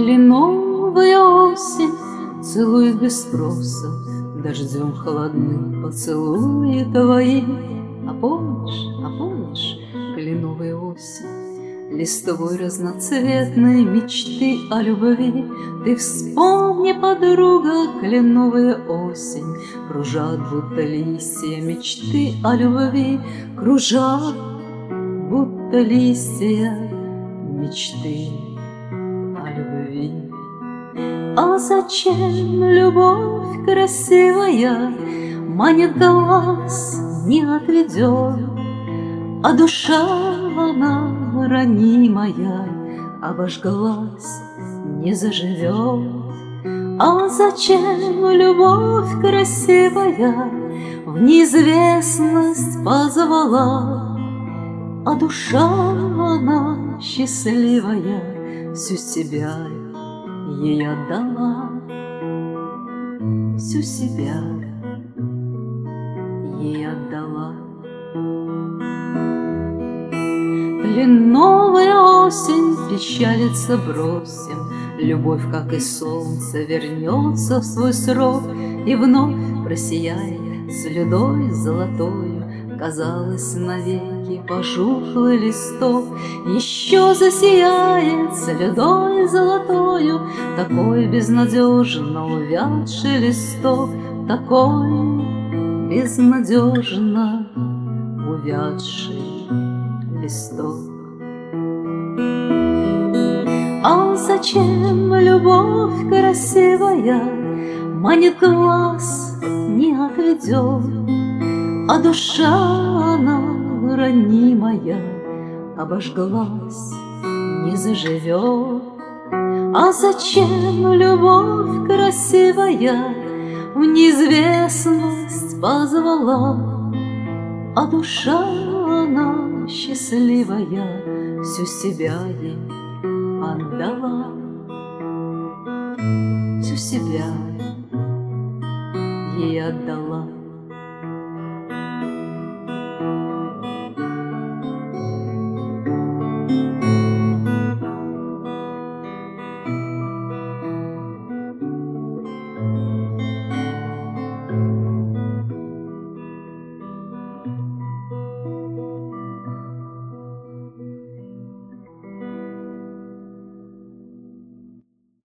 Кленовая осень целует без спроса, дождем холодным поцелуи твои. А помнишь, кленовая осень, листвой разноцветной мечты о любви? Ты вспомни, подруга, кленовая осень, кружат будто листья мечты о любви, кружат будто листья мечты о любви. А зачем любовь красивая манит глаз, не отведет, а душа она ранимая обожглась, не заживет? А зачем любовь красивая в неизвестность позвала, а душа она счастливая всю себя ей отдала, всю себя ей отдала. Кленовая осень, печалиться бросим, любовь, как и солнце, вернется в свой срок, и вновь просияет слюдой золотою, казалось, навеки пожухлый листок, еще засияет слюдой золотою такой безнадежно увядший листок, такой безнадежно увядший листок. А зачем любовь красивая манит глаз, не отведет, а душа она ранимая обожглась, не заживет? А зачем любовь красивая в неизвестность позвала, а душа она счастливая всю себя ей отдала, всю себя ей отдала?